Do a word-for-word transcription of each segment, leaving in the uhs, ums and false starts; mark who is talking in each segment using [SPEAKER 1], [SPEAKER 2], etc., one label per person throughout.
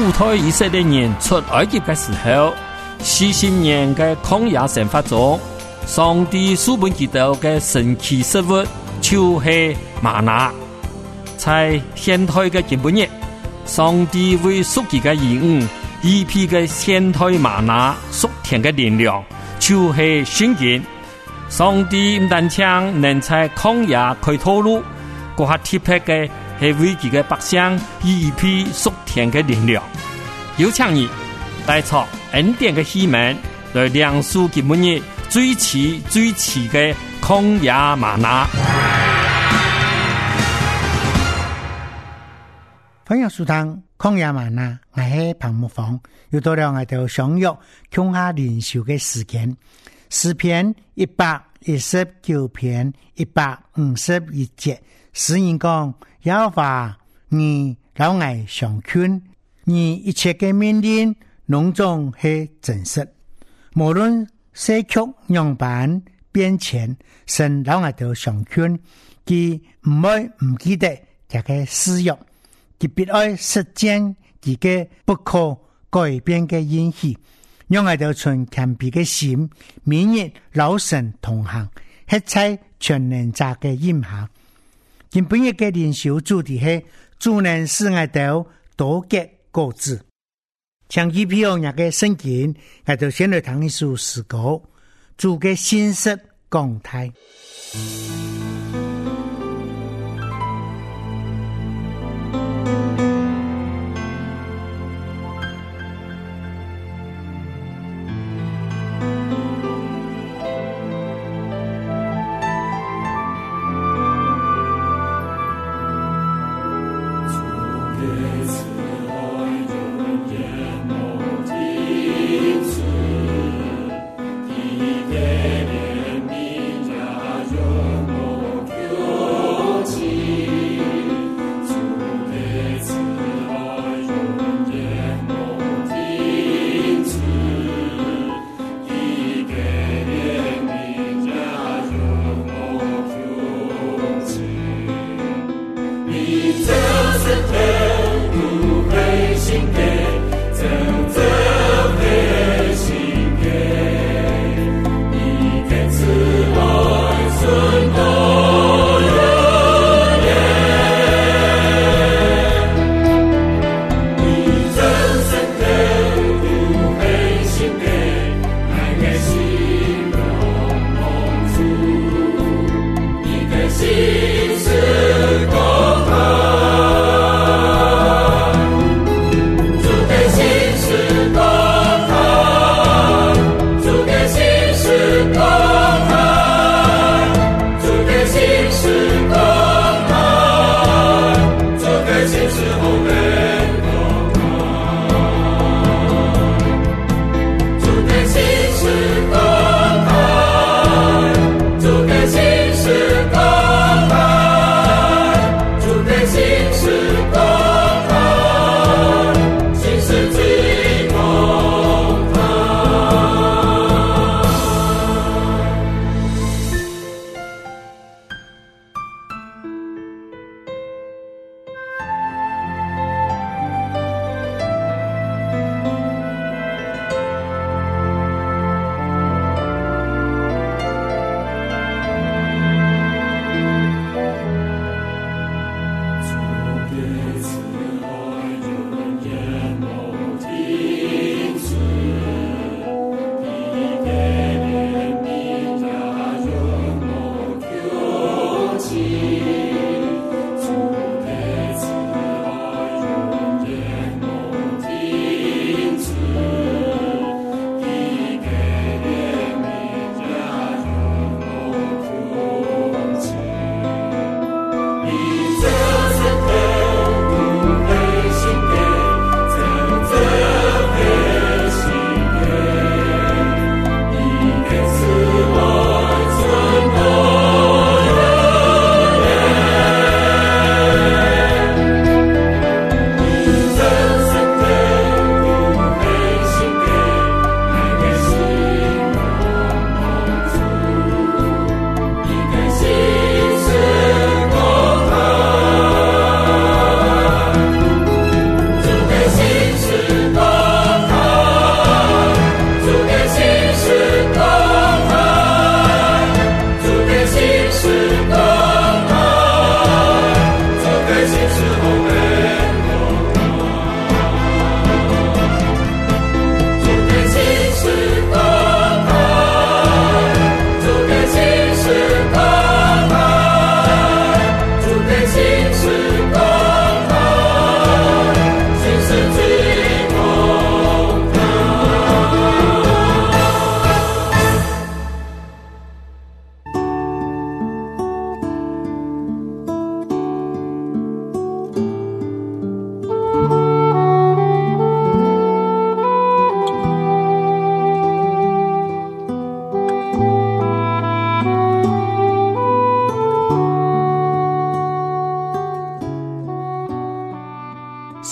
[SPEAKER 1] 主推以色列人出埃及的时候，四十年的曠野生活中，上帝赐本基督的神奇食物就是玛拿。在现代的今日，上帝为属己的兒女一批的現代瑪拿屬天的力量，就是聖經。上帝唔單止能在曠野開道路，嗰下特別嘅係為佢嘅百姓一批屬天的力量。有請你帶出恩典嘅希望，來亮出今日最遲最遲嘅曠野瑪拿。
[SPEAKER 2] 歡迎收聽曠野嗎哪，我係彭木房，又到了我哋相約共下靈修嘅時間。詩篇一百一十九篇一百五十一節，詩人講：耶和華你老愛常勸，你一切嘅命令攏總係真實，無論社曲樣板變遷，神老愛都常勸，佢唔會唔記得這個誓約。佢必愛實踐自己不可改變嘅應許，讓我哋存謙卑嘅心，每日老神同行，一切全能者嘅影響。今本日嘅靈修主題係主能使我哋多結果子。長期譬如那個聖經，我哋先來談一首詩歌，主嘅信實講台。
[SPEAKER 3] 我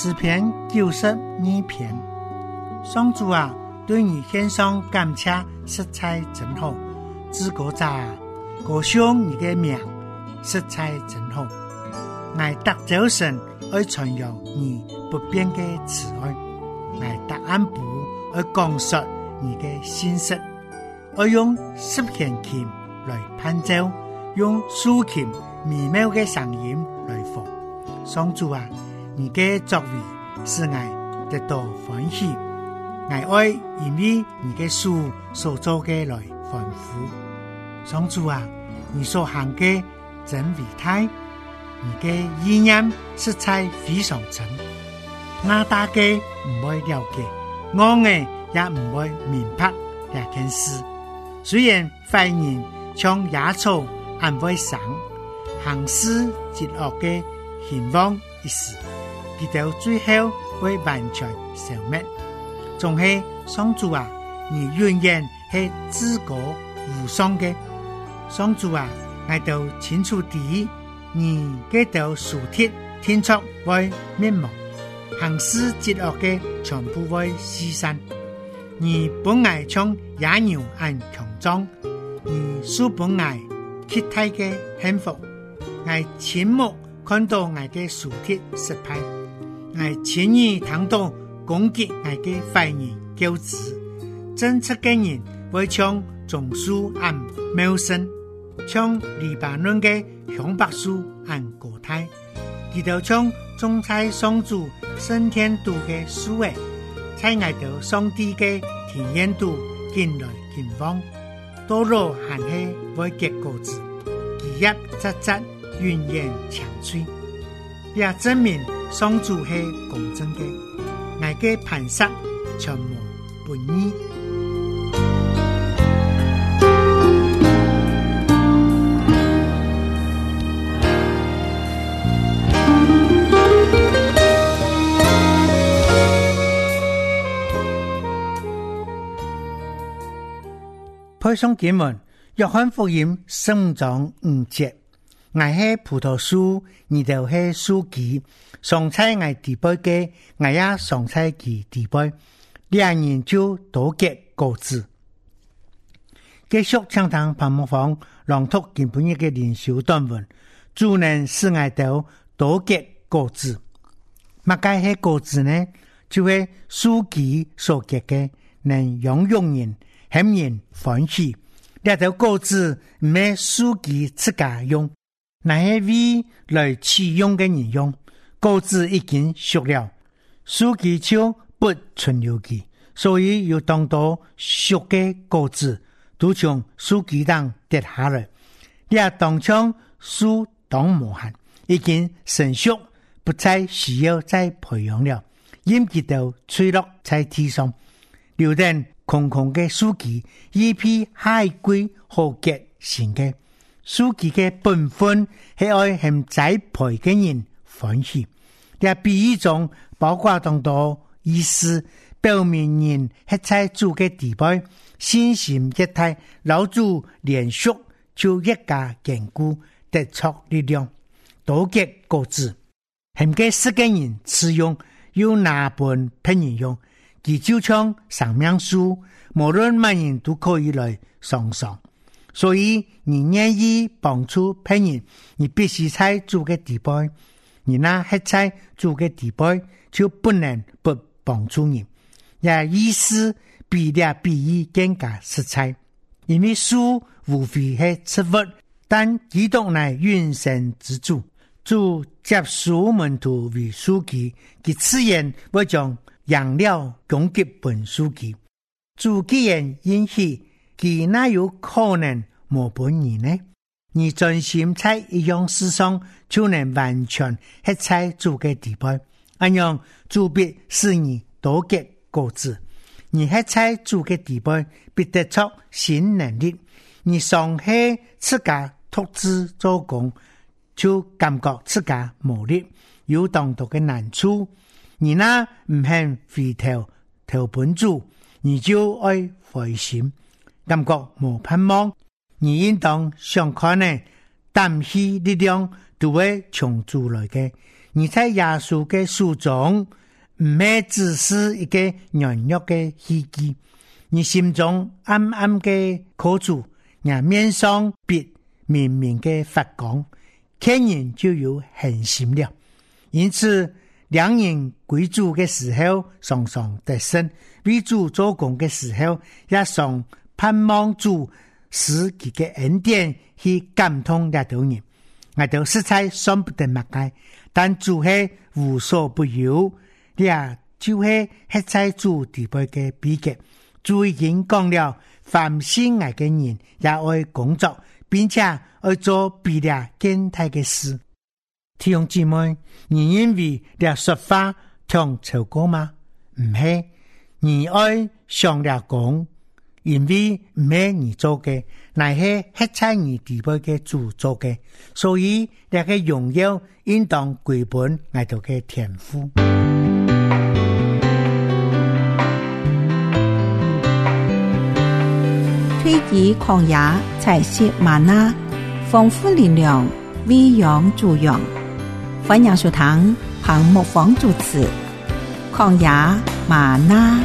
[SPEAKER 2] 诗篇九十二篇。上主啊，对你献上感谢，实在真好。至高者啊，歌颂你的名，实在真好。爱得早晨爱传扬你不变的慈爱，爱得安步爱讲述你的信实，爱用十弦琴来伴奏，用竖琴美妙的声音来放。上主啊，你的作为使爱得到欢喜，爱爱因为你的书所做的来欢呼。上主啊，你所行的真伟大，你的意念实在非常真，我大家唔會了解，我嘅也唔會明白這件事。雖然壞人像野草還會生，行事節惡嘅興旺一時，直到最後會完全消滅。仲係上主啊，你永遠係至高無上嘅。上主啊，我都清楚地你嘅道樹鐵天出會滅亡，行事節惡嘅全部會消散。你本愛像野牛按強壯，你書本愛期待嘅幸福，愛親目看到愛嘅樹鐵失敗，愛親耳聽到攻擊愛嘅壞人驕子，真實嘅人會像棕樹按茂盛，像黎巴嫩嘅香柏樹按高大，佢就像種在上主升天度嘅樹誒，在愛到上帝嘅田園度見來見往，多羅含氣會結果子，枝葉扎扎源源長翠，也證明上主係公正嘅，愛嘅磐石全無不義。配上經文，約翰福音十五章五節，我係葡萄樹，你就係樹基，上菜我地杯嘅，我也上菜其地杯，兩人就多結果子。繼續唱堂泡沫房朗讀今本日嘅靈修短文，主能使我到多結果子。乜解係果子呢？就係樹基所結嘅，能養育人。很人歡喜，這條果子唔係樹基自家用，乃係為來取用嘅人用。果子已經熟了，樹基就不存留佢，所以要當到熟嘅果子都從樹基上跌下來。也當將樹當無限，已經成熟，不再需要再培養了，因佢就垂落在地上，留定空空嘅樹基，一批海龜好結成嘅樹基嘅本分係愛向栽培嘅人歡喜，也比喻中包括當到意思，表明人係在主嘅地位，信心一體，老主連續就一家堅固，得出力量，多結果子，向嘅世嘅人使用，要拿本俾人用。佢就像生命樹，無論乜人都可以來上上，所以你願意幫助別人，你必須在主嘅地位，你那係在主嘅地位，就不能不幫助人。也意思比了比喻更加實在，因為樹無非係植物，但基督乃永生之主，主接樹門徒為樹基，佢自然會將養料供給本樹基，主既然允許，佢哪有可能冇本人呢？你專心在一樣事上，就能完全係在主嘅地位，咁樣主必使你多結果子。你係在主嘅地位，必得出新能力。你尚係自家獨自做工，就感覺自家無力，有當到嘅難處。你那唔肯回頭投本主，你就愛灰心，感覺無盼望。你應當想看呢，擔起力量都會從主來嘅。 你在耶穌嘅書中唔係只是一個軟弱嘅希冀，你心中暗暗嘅苦楚，也面上別明明嘅發光，看人就有恒心了。因此兩人歸主嘅時候常常得勝，為主做工嘅時候也常盼望主使佢嘅恩典去感動那多人。我哋實在算不得乜嘅，但主係無所不有，也就係喺在主地位嘅秘訣。主已經講了，凡信愛嘅人也愛工作，並且愛做比較簡單嘅事。弟兄姊妹，你認為你說話聽錯過嗎？唔係，你愛上了講，因為唔係你做嘅，乃係喺在你地位嘅主做嘅，所以你嘅榮耀應當歸本愛到嘅天父。
[SPEAKER 3] 推己曠野，採食嗎哪，豐富力量，餵養助養。歡迎收聽彭牧坊主持曠野嗎哪。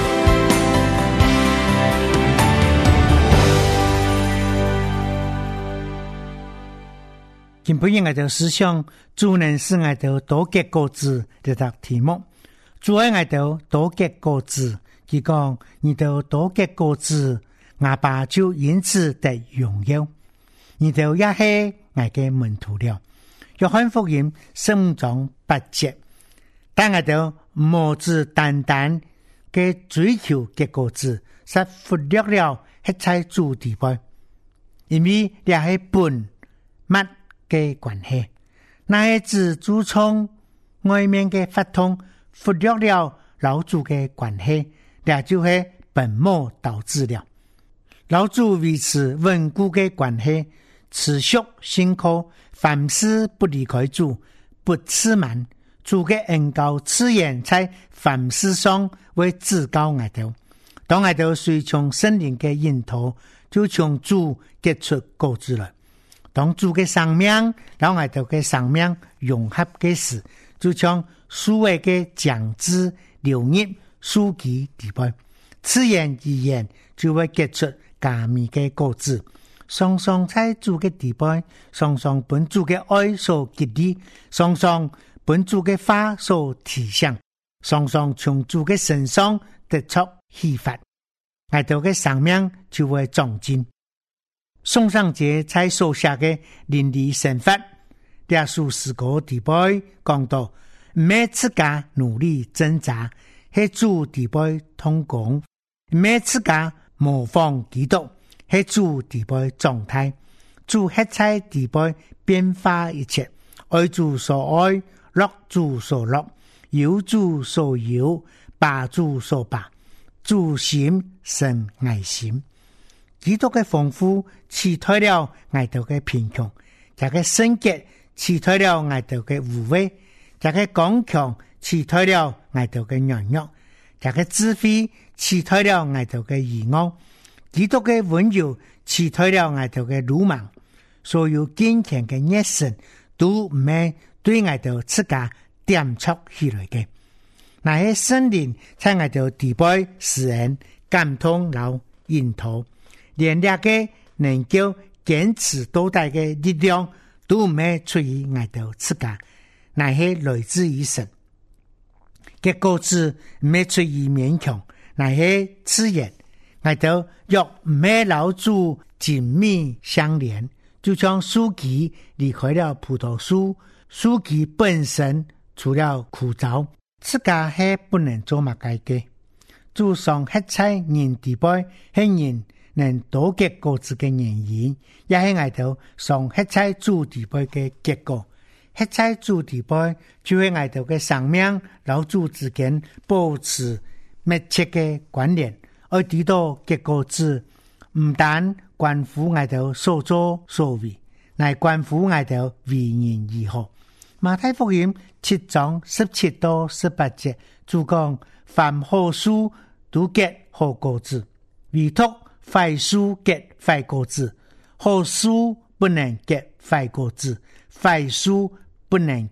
[SPEAKER 2] 今晡日我哋思想主能使我哋多結果子呢個題目。主愛我哋多結果子，佢講你哋多結果子，阿爸就因此得榮耀。你哋也係我嘅門徒了。約翰福音十五章八節，但我哋冇只單單嘅追求結果子，實忽略了一切主地位，因為你係本物嘅關係，那係指主從外面嘅發通，忽略了老主嘅關係，那就係本末倒置了。老主維持穩固嘅關係，持續信靠，凡事不離開主，不自滿，主嘅恩膏賜言在凡事上為至高愛道。當愛道隨從聖靈嘅引導，就從主結出果子來。當主嘅生命，然後愛道嘅生命融合嘅時，就像樹位嘅醬汁流入樹基地背，此言而言就會結出加密嘅果子。雙雙在主嘅地背，雙雙本主嘅愛所激勵，雙雙本主嘅話所提醒，雙雙從主嘅身上得出啟發，愛道嘅生命就會長進。宋尚節在所寫嘅倫理神法，耶穌詩歌地背講到，唔係自家努力掙扎，係主地背通工；唔係自家模仿基督，係主地背狀態。主一切地背變化一切，愛主所愛，樂主所樂，有主所有，把主所把，主心生愛心。基督嘅豐富取代了愛道嘅貧窮，這個聖潔取代了愛道嘅無畏，這個剛強取代了愛道嘅軟弱，這個智慧取代了愛道嘅愚妄，基督嘅溫柔取代了愛道嘅魯莽。所有堅強嘅熱心都唔係對愛道自家點出起來嘅，那些聖靈在愛道地背使人感通了引導。連兩個能夠堅持到底嘅力量都唔係出於愛道自家，乃係來自於神。結果子唔係出於勉強，乃係自然。愛道若唔係老主緊密相連，就像樹基離開了葡萄樹，樹基本身除了枯燥，自家係不能做乜嘅嘅。主上一切人地背係人能多結果子嘅原因，也係愛道上一切主地背嘅結果。一切主地背就係愛道嘅生命老主之間保持密切嘅關聯，而得到結果子唔單關乎愛道所作所為，乃關乎愛道為人如何。馬太福音七章十七到十八節，主講凡好樹都結好果子，唯獨壞樹結壞果子，好樹不能結壞果子，壞樹不能結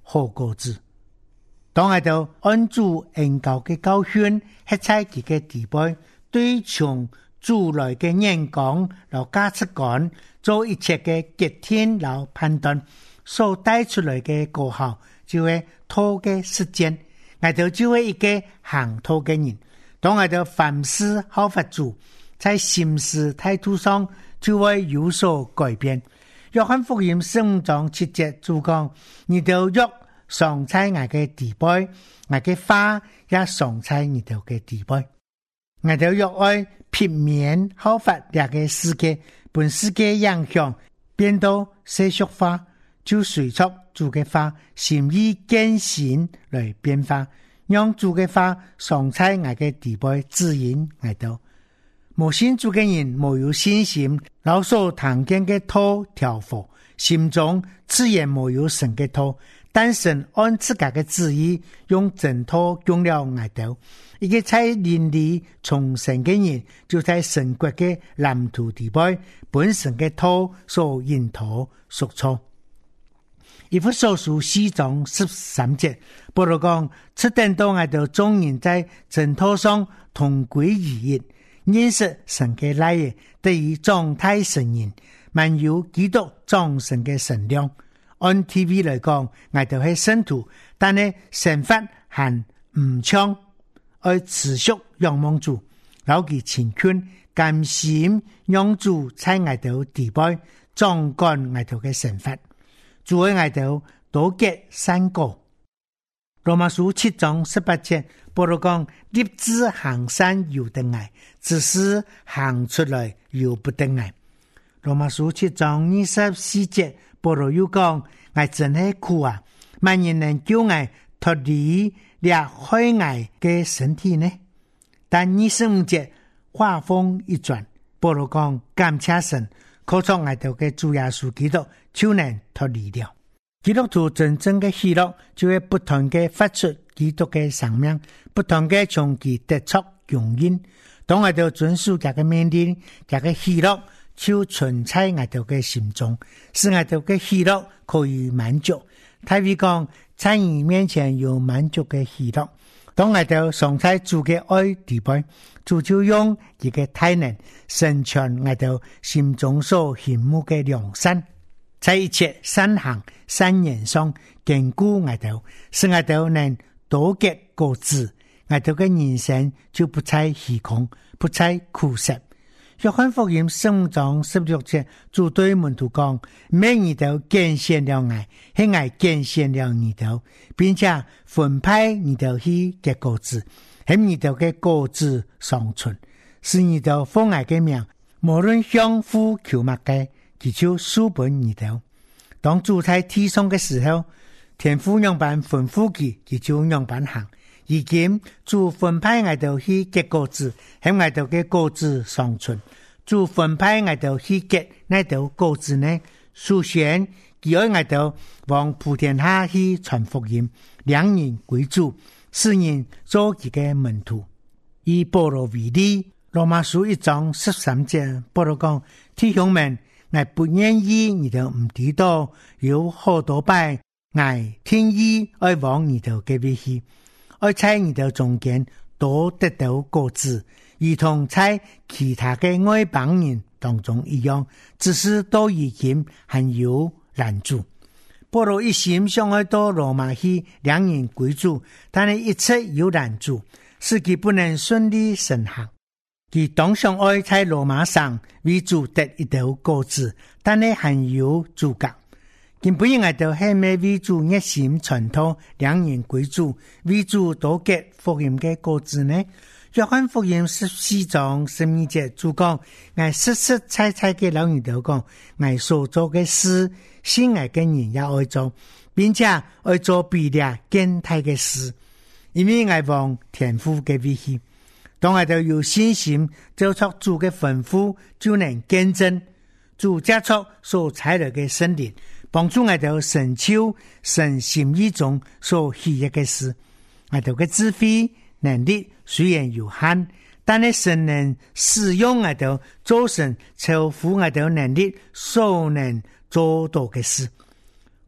[SPEAKER 2] 好果子。當我哋按住恩教嘅教訓，喺在佢嘅地位，對從主來嘅演講，然後價值觀，做一切嘅決定，然後判斷，所帶出來嘅果效，就係托嘅實踐。我哋就係一個行托嘅人。當我哋凡事效法主，在行事態度上就會有所改變。約翰福音十五章七節主講：你哋若常在我嘅地位，我嘅話也常在你哋嘅地位。我哋若愛片面效法這個世界，本世界影響變到世俗化，就隨着主嘅話，心意更新來變化，讓主嘅話常在我嘅地位指引我哋。無信主嘅人無有信心，老所聽見嘅道條火，心中自然無有神嘅道。但神按自家嘅旨意，用真道用了我哋。一個在靈裡從神嘅人，就在神國嘅藍圖地位，本神嘅道所引導屬錯。以弗所書四章十三節，保羅講：此等到我哋眾人在真道上同歸於一，認識神嘅來嘅，得以狀態神人，滿有基督裝神嘅神量。按 T V 來講，我哋係信徒，但係神法還唔暢，要持續仰望主，牢記前權，甘心讓主在我哋地位，壯觀我哋嘅神法，主喺我哋多結善果。羅馬書七章十八節，保羅講：立志行善由得愛，只是行出來由不得愛。羅馬書七章二十四節，保羅又講：我真係苦啊！萬人能叫我脫離了害我嘅身體呢？但二十五節話鋒一轉，保羅講：感謝神，靠着我哋嘅主耶穌基督就能脫離了。基督徒真正嘅喜樂，就係不斷嘅發出基督嘅生命，不斷嘅從其得出榮耀。當我哋遵守這個命令，這個喜樂就存在我哋嘅心中，使我哋嘅喜樂可以滿足。大衛講：在你面前有滿足嘅喜樂。當我哋常在主嘅愛地位，主就用一個大能成全我哋心中所羨慕嘅良善，在一切善行善言上堅固我哋，使我哋能多結果子，我哋嘅人生就不再虛空，不再苦澀。約翰福音十五章十六節，主對門徒講：每日都見現了愛，係愛見現了你哋，並且分派你哋去結果子，係你哋嘅果子長存，使你哋奉愛嘅名，無論向父求乜嘅，佢就賜俾你哋。當主在地上嘅時候，天父樣板吩咐佢，佢就樣板行。而今主分派我哋去結果子，喺我哋嘅果子長存。主分派我哋去結呢條果子呢，首先佢愛我哋往普天下去傳福音，兩人歸主，四人做佢嘅門徒。以保羅為例，羅馬書一章十三節，保羅講：弟兄們，我不願意你哋唔知道，有好多拜，我天意愛往你哋嘅位去。愛在你哋中間多得到果子，如同在其他嘅外邦人當中一樣，只是都已經很有難處。保羅一心想要到羅馬去兩人歸主，但係一切有難處，使佢不能順利成行。佢當想愛在羅馬上為主得一道果子，但係很有阻隔。根本我哋係咩為主熱心傳道，兩人歸主，為主多結福音嘅果子呢？約翰福音十四章十二節主講：我實實在在嘅老人都講，我所做嘅事，信我嘅人也愛做，並且愛做比咧更大嘅事，因為我往天父嘅位去。當我哋有信心做出主嘅吩咐，就能見證主加出所採來嘅聖靈，幫助我哋成就神心意中所喜悅嘅事。我哋嘅智慧能力雖然有限，但係神能使用我哋做神超乎我哋能力所能做到嘅事。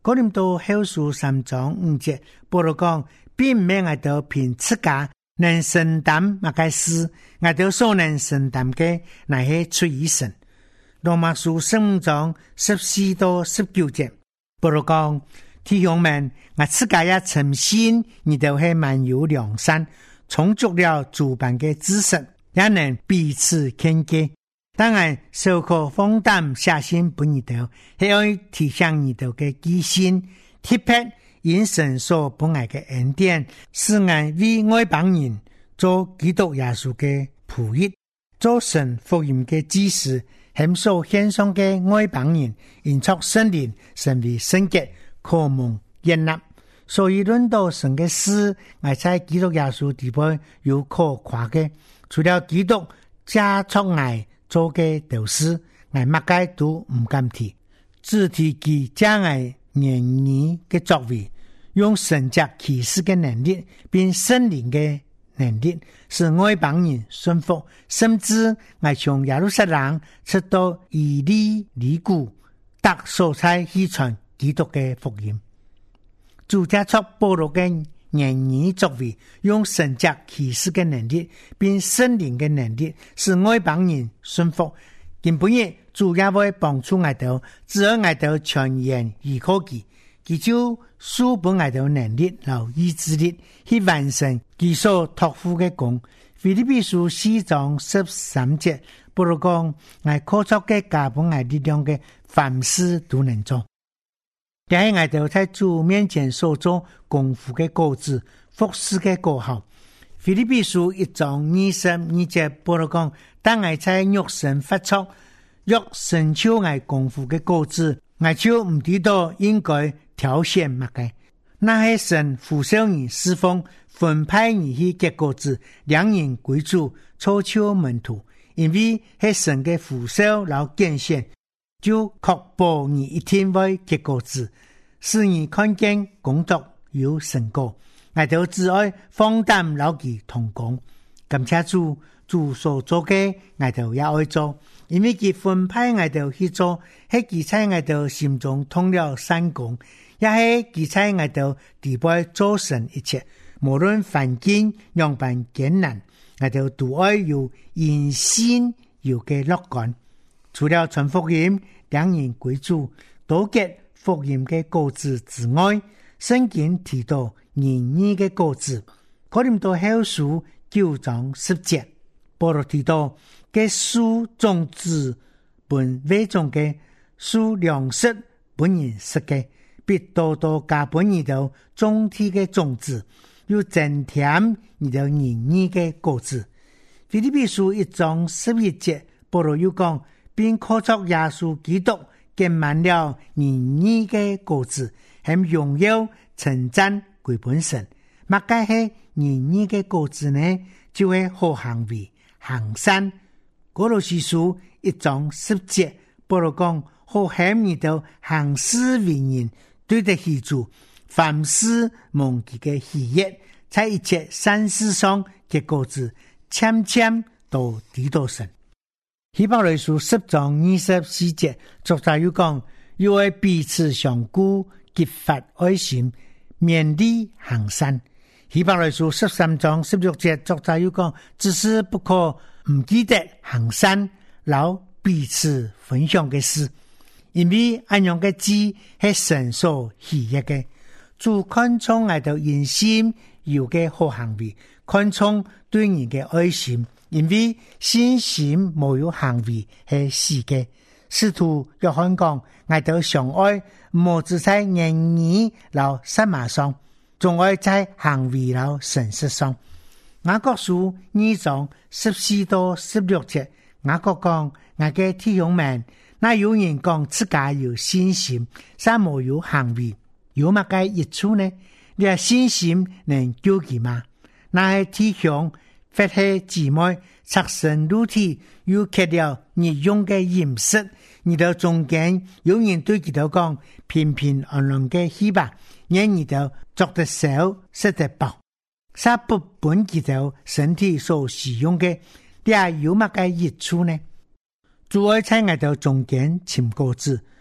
[SPEAKER 2] 哥林多後書三章五節，保羅講，並唔係我哋憑自家能承擔乜嘅事，我哋所能承擔嘅乃係出於神。羅馬書十五章十四到十九節，保羅講，弟兄們，我自家也誠信，你哋係滿有良善，充足了諸般嘅知識，也能彼此勸誡。當然，受可放膽寫信俾你哋，係要提醒你哋嘅基心，特別因神所本來嘅恩典，使我為外邦人做基督耶穌嘅僕役，做神福音嘅指示，向所獻上嘅外邦人，因出聖靈，成為聖潔，可蒙悅納。所以論到神嘅事，我在基督耶穌地位有可誇嘅，除了基督加出愛做嘅導師，我乜嘢都唔敢提，只提其將愛言語嘅作為，用神蹟啟示嘅能力，並聖靈嘅能力，使外邦人信服，甚至我從耶路撒冷出到以利里古，特所差去傳基督嘅福音。主加出保羅嘅言語作為，用神蹟啟示嘅能力，並聖靈嘅能力，使外邦人信服。根本日主也會幫助我哋，只要我哋全然依靠佢，佢就輸本我哋能力和意志力去完成佢所託付嘅工。腓立比書四章十三節，保羅講，我靠着嘅加本我力量嘅，凡事都能做。這係我哋在主面前所做功夫嘅果子，服侍嘅果效。腓立比書一章二十二節，保羅講，當我在肉身發出若成就我功夫嘅果子，我就唔知道應該挑選乜嘅。那係神呼召你侍奉，分派你去結果子，兩人歸主，操求門徒，因為係神嘅呼召然後揀選，就確保你一定會結果子，使你看見工作有成果。我哋只愛放膽勞其同工，感謝主，主所做嘅我哋也愛做，因為佢分派我哋去做，係佢在我哋心中通了善工，也係佢在我哋地位做成一切。無論環境樣般艱難，我哋都愛有因信有嘅樂觀。除了傳福音、兩人歸主、多結福音嘅果子之外，聖經提到仁義嘅果子。哥林多後書九章十節，保羅提到嘅樹種子本為種嘅樹糧食本人食嘅，必多多加本而到種體嘅種子，要增添而到仁義嘅果子。腓立比書一章十一節，保羅又講，並靠着耶穌基督結滿了仁義嘅果子，向榮耀稱讚歸本神。乜嘅係仁義嘅果子呢？就係好行為、行善。哥羅西書一章十節，保羅講，好行而到行事為人，對得起主，凡事蒙佢嘅喜悅，在一切善事上結果子，漸漸都抵到神。希伯來書十章二十四節，作者又講，要為彼此相顧，結發愛心，勉勵行善。希伯來書十三章十六節，作者又講，只是不可唔記得行善，然後彼此分享嘅事，因為安樣嘅字係神所喜悅嘅。主看重我哋人心有嘅好行為，看重對人嘅愛心，因為信心冇有行為係死嘅。使徒約翰講，我哋相愛冇只在言語然後實碼上，仲愛在行為然後誠實上。雅各書二章十四到十六節，雅各講，我嘅弟兄們，那有人講自家有信心，但冇有行為，有乜嘅益處呢？你嘅信心能救佢嗎？那係弟兄或係姊妹出生入體，又缺了日用嘅飲食，而到中間有人對佢哋講，平平安安嘅去吧，讓你哋作得少，食得飽，撒不本佢哋身體所使用嘅，你係有乜嘅益處呢？主愛在我哋中間尋果子，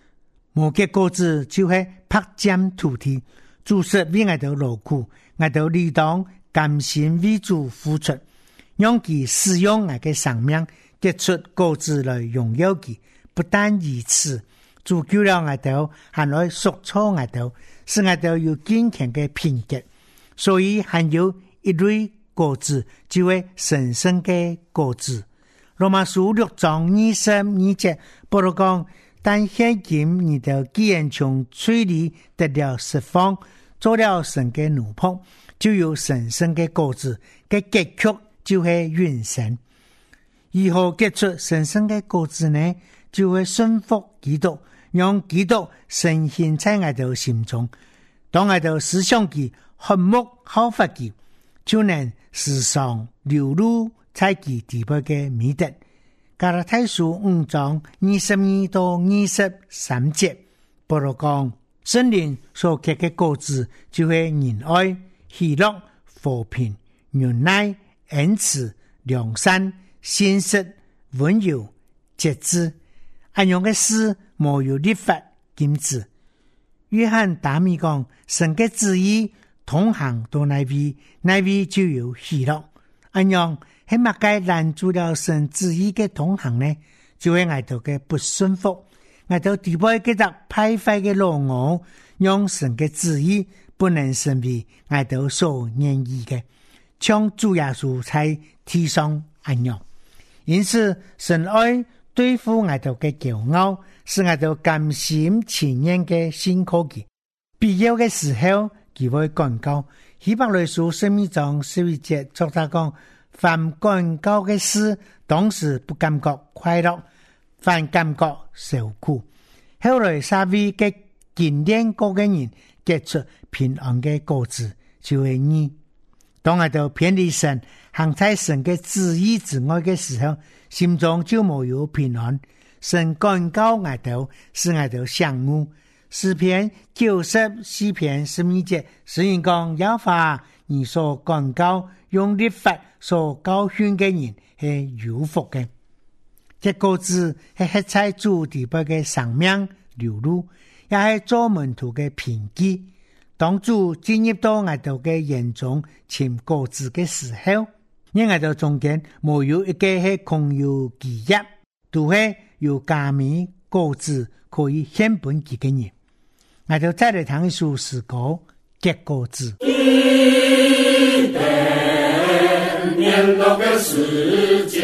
[SPEAKER 2] 无结果子就是拍尖土地，主食为我哋劳苦，我哋理当甘心为主付出，让其使用我嘅生命结出果子来荣耀佢。不但如此，主救了我哋，还来塑造我哋，使我哋有坚强嘅品格。所以还有一类果子，就係神聖嘅果子。羅馬書六章二十二節，保羅講：但現今你哋既然從罪裏得了釋放，做了神嘅奴僕，就有神聖嘅果子，嘅結局就係永生。如何結出神聖嘅果子呢？就會順服基督，讓基督呈現在我哋心中。當我哋思想佢，渴慕效法佢，就能時常流露在其地步嘅美德。加拉太書五章二十二到二十三節，保羅講：聖靈所結嘅果子，就係仁愛、喜樂、和平、忍耐、恩慈、良善、信實、溫柔、節制。按樣嘅事，無有律法禁止。約翰大米講：神嘅旨意同行到那位，那位就有喜樂。按樣係乜嘢攔住了神旨意嘅同行呢？就係我哋嘅不順服，我哋地位嘅隻敗壞嘅老我，讓神嘅旨意不能成為我哋所願意嘅，像主耶穌在地上按樣。因此，神愛對付我哋嘅驕傲，使我哋甘心情願嘅辛苦嘅，必要嘅時候，佢會管教。希伯來書十二章十一節作他講：凡管教嘅事，當時不感覺快樂，反感覺受苦。後來三位嘅經驗過嘅人結出平安嘅果子，就係義。當我哋偏離神，行在神嘅旨意之外嘅時候，心中就冇有平安。神管教我哋，使我哋享惡。詩篇九十四篇十二節，詩人講：耶和華你所管教用律法所教訓嘅人係有福嘅。這果子係黑菜主地步嘅生命流露，也係做門徒嘅憑據。當主進入到我哋嘅眼中尋果子嘅時候，因我哋中間冇有一個係空有基業，都係有加冕果子可以獻本幾個人。我哋再嚟談一首詩歌，結果子。
[SPEAKER 4] 伊甸年老嘅世界，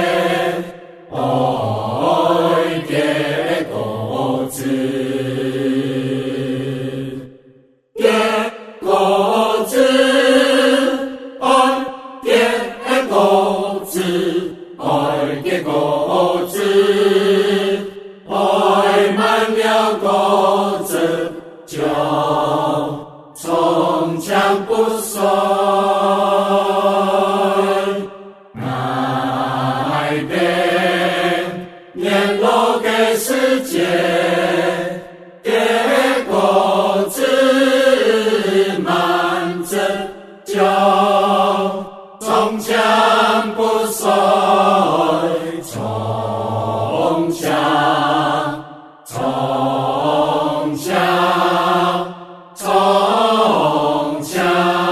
[SPEAKER 4] 愛結果子，結果子，愛結果子，愛結果子，愛滿了果子。就從強不衰，改變年老嘅世界，結果子滿着，就從強不衰，從強從強從強。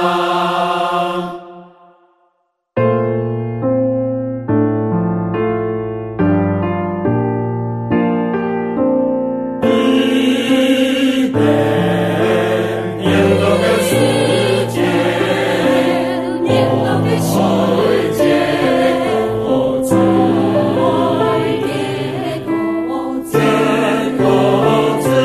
[SPEAKER 4] 伊甸年老嘅世界，年老嘅世界，結果子，結果子，結果子。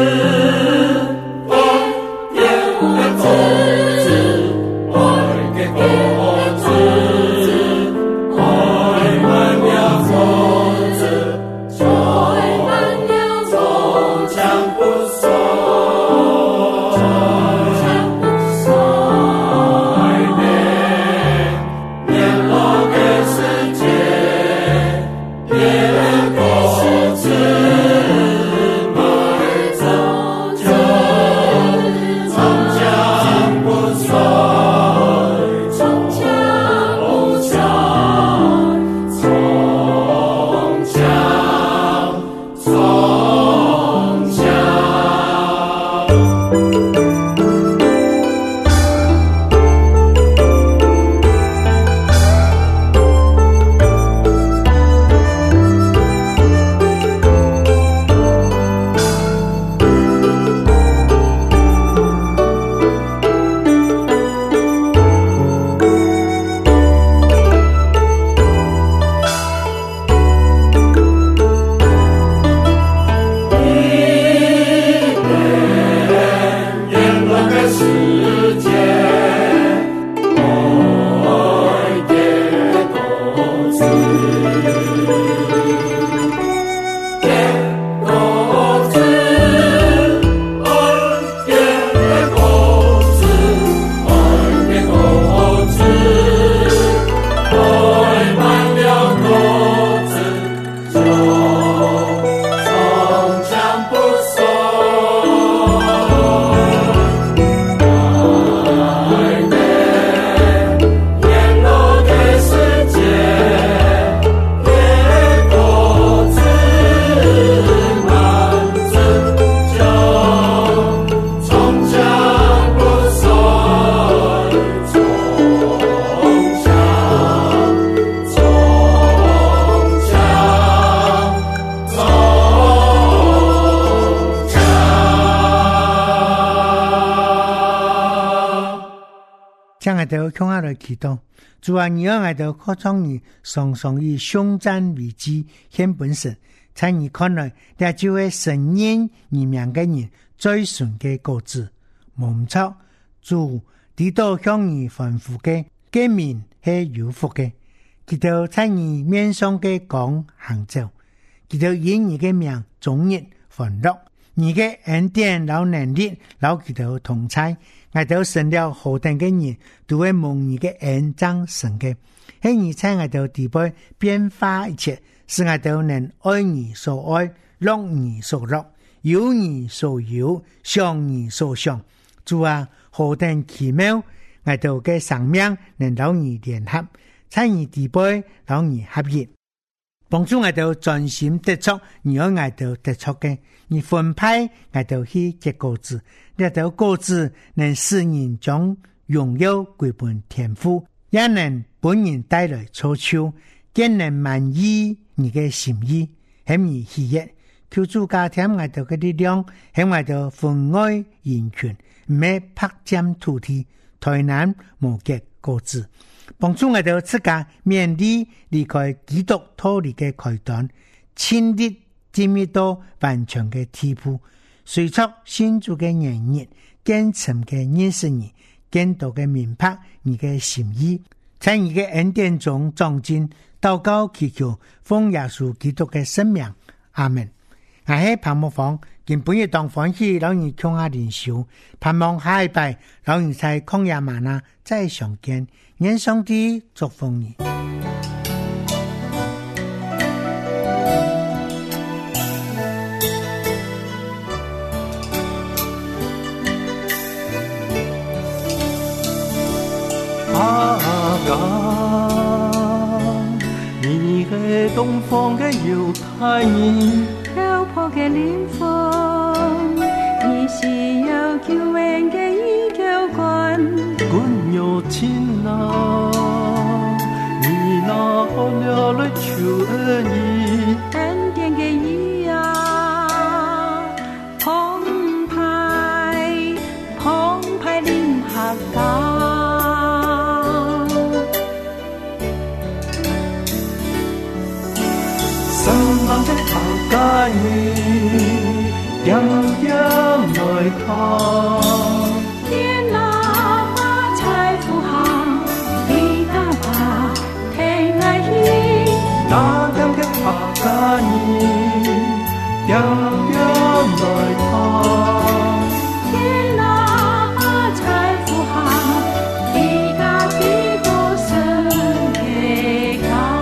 [SPEAKER 4] 從強
[SPEAKER 2] 將我哋向下來祈禱，主啊，你讓我哋擴張你，常常以胸占為基，獻本身，在你看來，這就會承認你名嘅人最純嘅果子。蒙錯，主知道向你吩咐嘅，嘅面係有福嘅，佢就在你面上嘅講行走，佢就以你嘅名終日歡樂，你嘅恩典老能力老佢就同在。我哋成了何等嘅人，都會蒙你嘅恩彰神嘅。喺你在我哋地位變化一切，使我哋能愛你所愛，樂你所樂，有你所有，想你所想。主啊，何等奇妙！我哋嘅生命能讓你聯合，在你地位讓你合一，幫助我哋專心得出，你要我哋得出嘅，你分派我哋去結果子。這條果子能使人將榮耀歸本天父，也能本人帶來錯處，更能滿意你的心意，很而喜悅。求主加添我哋嘅力量，喺我哋分愛人群，唔係拍佔土地，台南無結果子，幫助我哋自家免離離開基督脫離嘅開端，親力進入到完全嘅地步。隨着新主嘅言語，更深嘅認識你，更多嘅明白你嘅心意，在你嘅恩典中長進，禱告祈求，奉耶穌基督嘅聖名，阿門。我係彭木芳，今本日當歡喜，讓你聽下靈修，盼望下一拜，讓你在曠野嗎哪再相見，願上帝祝福你。
[SPEAKER 5] 阿哥，你係東方嘅猶太人，
[SPEAKER 6] 漂泊嘅靈魂，你是有救恩嘅依靠君。
[SPEAKER 5] 君有情啊，你拿好了來求恩義，
[SPEAKER 6] 恩典嘅義啊，澎湃澎湃臨合家。
[SPEAKER 5] 家兒樣樣來看，
[SPEAKER 6] 天哪把財富行，你家把聽愛意，
[SPEAKER 5] 那樣嘅客家兒樣樣來看，
[SPEAKER 6] 天哪把財富行，你家幾多神嘅家。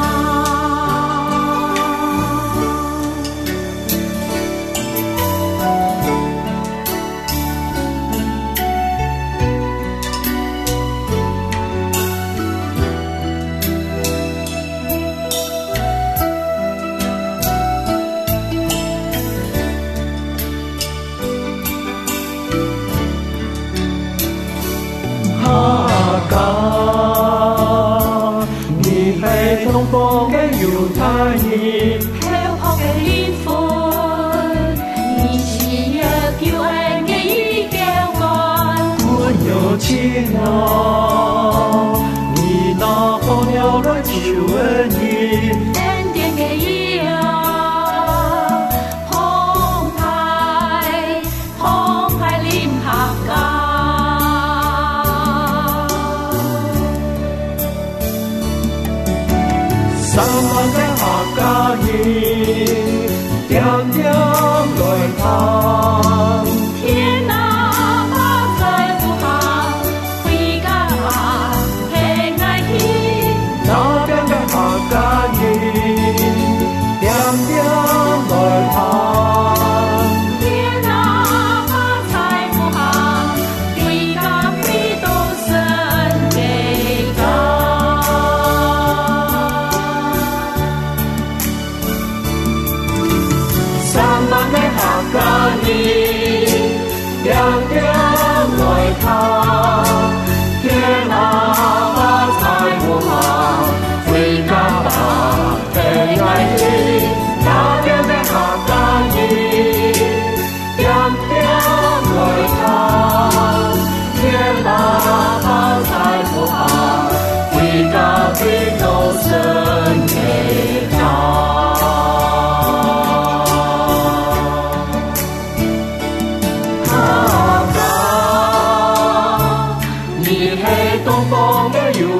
[SPEAKER 5] 東方嘅猶太人，
[SPEAKER 6] 漂泊嘅靈魂，你是有救恩嘅依靠君。
[SPEAKER 5] 君有情啊，你拿好了來求恩義，
[SPEAKER 6] 恩典嘅義啊，澎湃澎湃臨合家。
[SPEAKER 5] 三萬嘅客家人，樣樣來看。
[SPEAKER 6] 天哪，把財富行，回家聽愛意。
[SPEAKER 5] 那邊嘅客家人，樣樣來看。
[SPEAKER 6] 天哪，把財富行，回家回到神嘅家。客家人，樣樣來看，天哪把財富行，回家吧聽愛意。那邊的客家人，樣樣來看，天哪把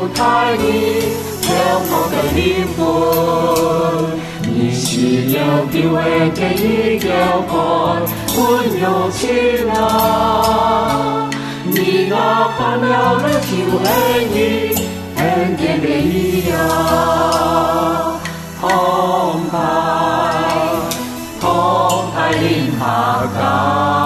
[SPEAKER 6] 太你了我的灵魂，你是了救恩的一条管，温柔起来，你那盼了了救恩你恩典的一样，澎湃澎湃临下降。